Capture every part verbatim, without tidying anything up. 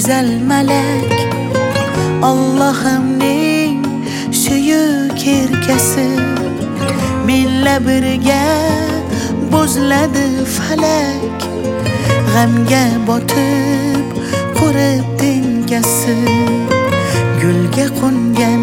güzel melek, Allah'ımning suyuk erkasi, menla birga buzladi falak, g'amga botib qurib dengasi, gulga qo'ngan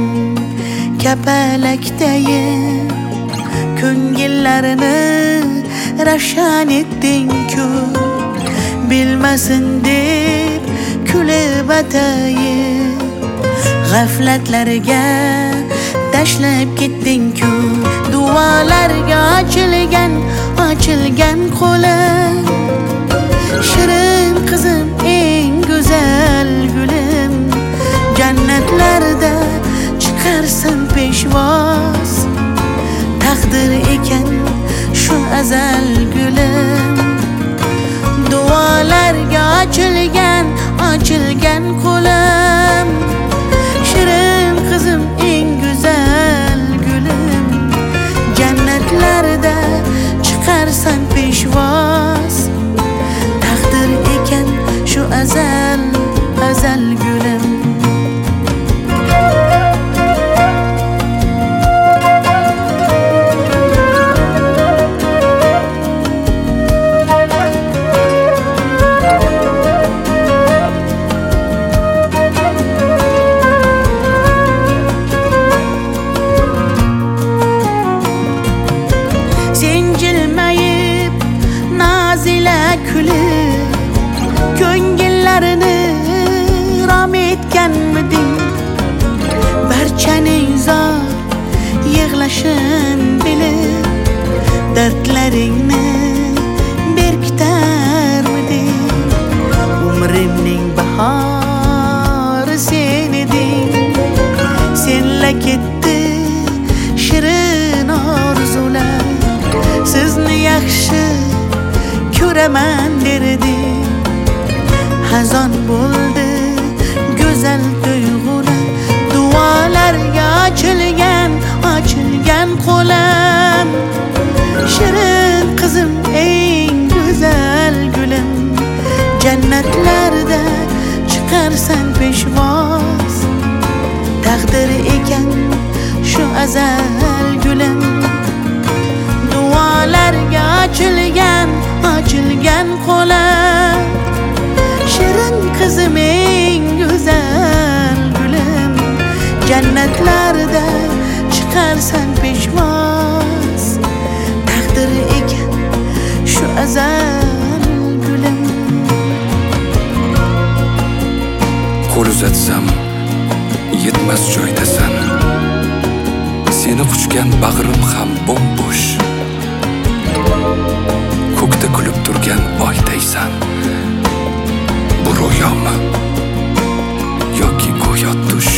kapalakdayin ko'ngillarini ravshan etding-ku, bilmasin deb kulib atayin g'aflatlarga tashlab ketding-ku. Duolarga ochilgan ochilgan qo'lim, shirin qizim eng go'zal gulim, jannatlarda chiqarsan peshvoz, taqdir ekan shu azal gulim. Duolarga ochilgan ochilgan qo'lim, shirin qizim eng go'zal gulim, jannatlarda chiqarsan peshvoz, taqdir ekan shu azal azal gulim. Ko'ngillarini rom etganmiding, barchaning zor yig'lashin bilib, dardlaringni berkitarmiding. Umrimning bahori sen eding, senla ketdi shirin orzular, sizni yaxshi ko'raman derdim. Hazon bo'ldi go'zal tuyg'ular, duolarga ochilgan ochilgan qo'lim, shirin qizim eng go'zal gulim, jannatlarda chiqarsan peshvoz, taqdir ekan shu azal gulim. Duolarga ochilgan ochilgan qo'lim, shirin qizim eng go'zal gulim, jannatlarda chiqarsan peshvoz, taqdir ekan shu azal gulim. Qo'l uzatsam yetmas joydasan, seni quchgan bag'rim ham bo'm-bo'sh, ko'kda kulib turgan oydaysan. Bu ro'yomi yoki go'yo tush?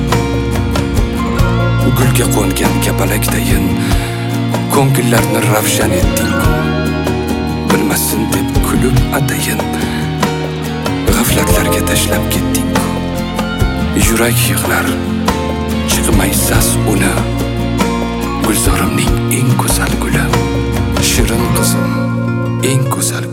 Gulga qo'ngan kapalakdayin ko'ngillarni ravshan etding-ku, bilmasin deb kulib atayin g'aflatlarga tashlab ketding-ku. Yurak yig'lar chiqmaysas uni, gulzorimning eng go'zal guli, shirin qizim eng go'zal